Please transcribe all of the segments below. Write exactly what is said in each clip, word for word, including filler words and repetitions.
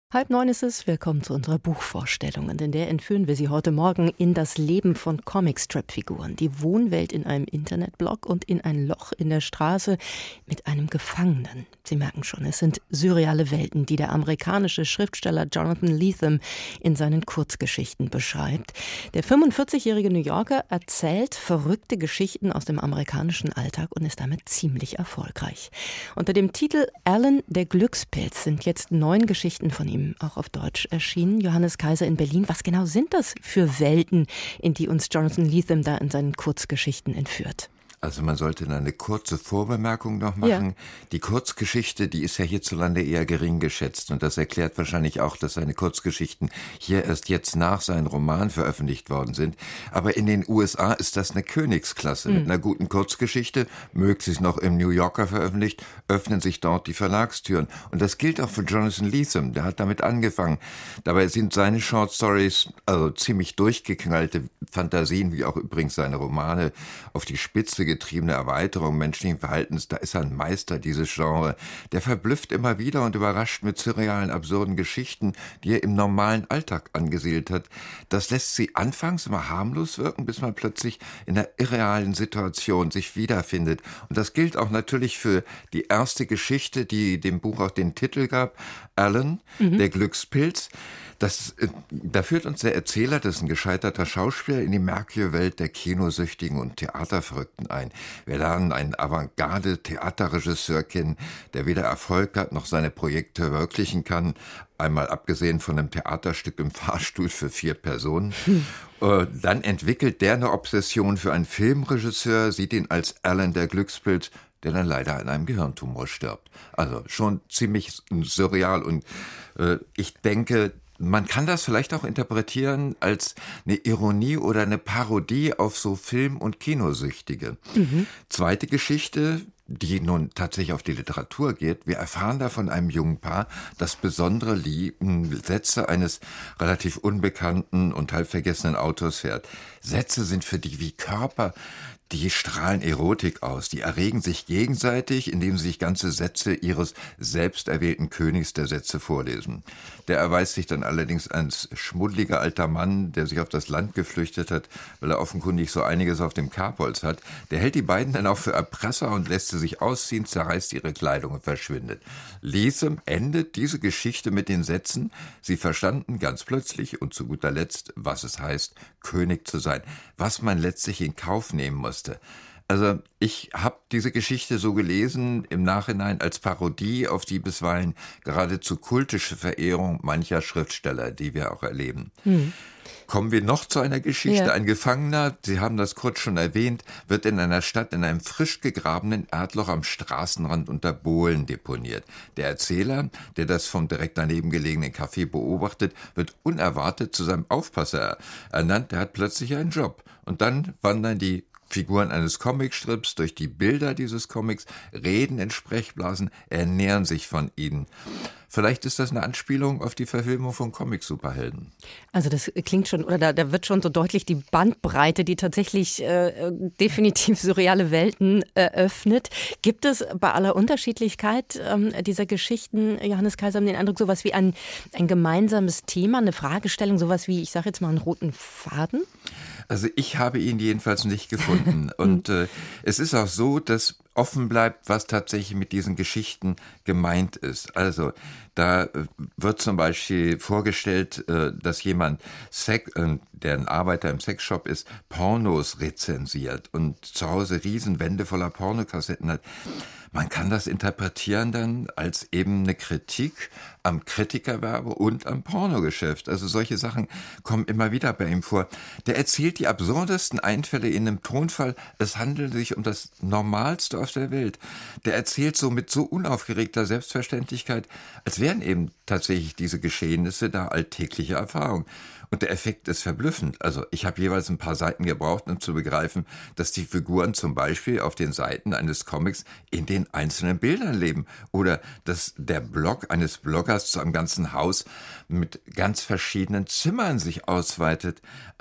Halb neun ist es, willkommen zu unserer Buchvorstellung. Und in der entführen wir Sie heute Morgen in das Leben von Comic-Strip-Figuren, die Wohnwelt in einem Internetblog und in ein Loch in der Straße mit einem Gefangenen. Sie merken schon, es sind surreale Welten, die der amerikanische Schriftsteller Jonathan Lethem in seinen Kurzgeschichten beschreibt. Der fünfundvierzigjährige New Yorker erzählt verrückte Geschichten aus dem amerikanischen Alltag und ist damit ziemlich erfolgreich. Unter dem Titel Alan, der Glückspilz sind jetzt neun Geschichten von ihm auch auf Deutsch erschienen. Johannes Kaiser in Berlin. Was genau sind das für Welten, in die uns Jonathan Lethem da in seinen Kurzgeschichten entführt? Also man sollte da eine kurze Vorbemerkung noch machen. Ja. Die Kurzgeschichte, die ist ja hierzulande eher gering geschätzt. Und das erklärt wahrscheinlich auch, dass seine Kurzgeschichten hier erst jetzt nach seinem Roman veröffentlicht worden sind. Aber in den U S A ist das eine Königsklasse. Mhm. Mit einer guten Kurzgeschichte, möglichst noch im New Yorker veröffentlicht, öffnen sich dort die Verlagstüren. Und das gilt auch für Jonathan Lethem. Der hat damit angefangen. Dabei sind seine Short Stories, also ziemlich durchgeknallte Fantasien, wie auch übrigens seine Romane, auf die Spitze getriebene Erweiterung menschlichen Verhaltens, da ist er ein Meister, dieses Genre. Der verblüfft immer wieder und überrascht mit surrealen, absurden Geschichten, die er im normalen Alltag angesiedelt hat. Das lässt sie anfangs immer harmlos wirken, bis man plötzlich in einer irrealen Situation sich wiederfindet. Und das gilt auch natürlich für die erste Geschichte, die dem Buch auch den Titel gab, Alan, mhm. der Glückspilz. Das, da führt uns der Erzähler, das ist ein gescheiterter Schauspieler, in die märkische Welt der Kinosüchtigen und Theaterverrückten ein. Wir lernen einen Avantgarde-Theaterregisseur kennen, der weder Erfolg hat, noch seine Projekte verwirklichen kann. Einmal abgesehen von einem Theaterstück im Fahrstuhl für vier Personen. Hm. Dann entwickelt der eine Obsession für einen Filmregisseur, sieht ihn als Alan der Glückspilz, der dann leider an einem Gehirntumor stirbt. Also schon ziemlich surreal. Und äh, ich denke, man kann das vielleicht auch interpretieren als eine Ironie oder eine Parodie auf so Film- und Kinosüchtige. Mhm. Zweite Geschichte, die nun tatsächlich auf die Literatur geht. Wir erfahren da von einem jungen Paar, das besondere lieben Sätze eines relativ unbekannten und halb vergessenen Autors fährt. Sätze sind für die wie Körper, die strahlen Erotik aus, die erregen sich gegenseitig, indem sie sich ganze Sätze ihres selbst erwählten Königs der Sätze vorlesen. Der erweist sich dann allerdings als schmuddeliger alter Mann, der sich auf das Land geflüchtet hat, weil er offenkundig so einiges auf dem Kerbholz hat. Der hält die beiden dann auch für Erpresser und lässt sie sich ausziehen, zerreißt ihre Kleidung und verschwindet. Lethem endet diese Geschichte mit den Sätzen, sie verstanden ganz plötzlich und zu guter Letzt, was es heißt, König zu sein, was man letztlich in Kauf nehmen muss. Also ich habe diese Geschichte so gelesen im Nachhinein als Parodie auf die bisweilen geradezu kultische Verehrung mancher Schriftsteller, die wir auch erleben. Hm. Kommen wir noch zu einer Geschichte. Ja. Ein Gefangener, Sie haben das kurz schon erwähnt, wird in einer Stadt in einem frisch gegrabenen Erdloch am Straßenrand unter Bohlen deponiert. Der Erzähler, der das vom direkt daneben gelegenen Café beobachtet, wird unerwartet zu seinem Aufpasser ernannt. Der hat plötzlich einen Job. Und dann wandern die Figuren eines Comicstrips durch die Bilder dieses Comics, reden in Sprechblasen, ernähren sich von ihnen. Vielleicht ist das eine Anspielung auf die Verfilmung von Comic-Superhelden. Also das klingt schon, oder da, da wird schon so deutlich die Bandbreite, die tatsächlich äh, definitiv surreale Welten eröffnet. Gibt es bei aller Unterschiedlichkeit ähm, dieser Geschichten, Johannes Kaiser, den Eindruck, sowas wie ein, ein gemeinsames Thema, eine Fragestellung, sowas wie, ich sage jetzt mal, einen roten Faden? Also ich habe ihn jedenfalls nicht gefunden. Und äh, es ist auch so, dass offen bleibt, was tatsächlich mit diesen Geschichten gemeint ist. Also da äh, wird zum Beispiel vorgestellt, äh, dass jemand, Sex, äh, der ein Arbeiter im Sexshop ist, Pornos rezensiert und zu Hause Riesenwände voller Pornokassetten hat. Man kann das interpretieren dann als eben eine Kritik am Kritikerwerbe und am Pornogeschäft. Also solche Sachen kommen immer wieder bei ihm vor. Der erzählt die absurdesten Einfälle in einem Tonfall, es handelt sich um das Normalste auf der Welt. Der erzählt so mit so unaufgeregter Selbstverständlichkeit, als wären eben tatsächlich diese Geschehnisse da alltägliche Erfahrung. Und der Effekt ist verblüffend. Also ich habe jeweils ein paar Seiten gebraucht, um zu begreifen, dass die Figuren zum Beispiel auf den Seiten eines Comics in den einzelnen Bildern leben. Oder dass der Blog eines Bloggers zu einem ganzen Haus mit ganz verschiedenen Zimmern sich ausweitet. Also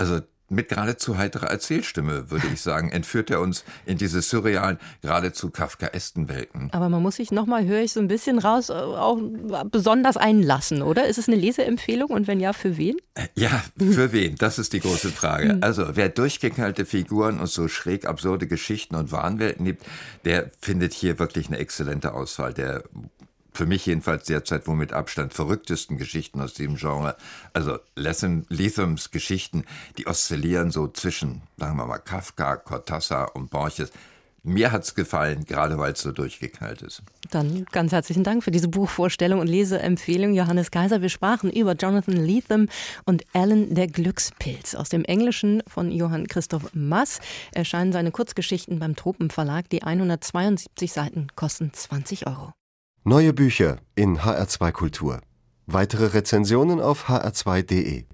mit geradezu heiterer Erzählstimme, würde ich sagen, entführt er uns in diese surrealen, geradezu kafkaesken Welten. Aber man muss sich nochmal, höre ich so ein bisschen raus, auch besonders einlassen, oder? Ist es eine Leseempfehlung und wenn ja, für wen? Ja, für wen? Das ist die große Frage. Also, wer durchgeknallte Figuren und so schräg absurde Geschichten und Wahnwelten liebt, der findet hier wirklich eine exzellente Auswahl. Der für mich jedenfalls derzeit wohl mit Abstand verrücktesten Geschichten aus diesem Genre. Also Lathams Geschichten, die oszillieren so zwischen, sagen wir mal, Kafka, Cortázar und Borges. Mir hat's gefallen, gerade weil es so durchgeknallt ist. Dann ganz herzlichen Dank für diese Buchvorstellung und Leseempfehlung, Johannes Kaiser. Wir sprachen über Jonathan Lethem und Alan der Glückspilz. Aus dem Englischen von Johann Christoph Mass erscheinen seine Kurzgeschichten beim Tropenverlag. Die hundertzweiundsiebzig Seiten kosten zwanzig Euro. Neue Bücher in H R zwei Kultur. Weitere Rezensionen auf h r zwei punkt d e.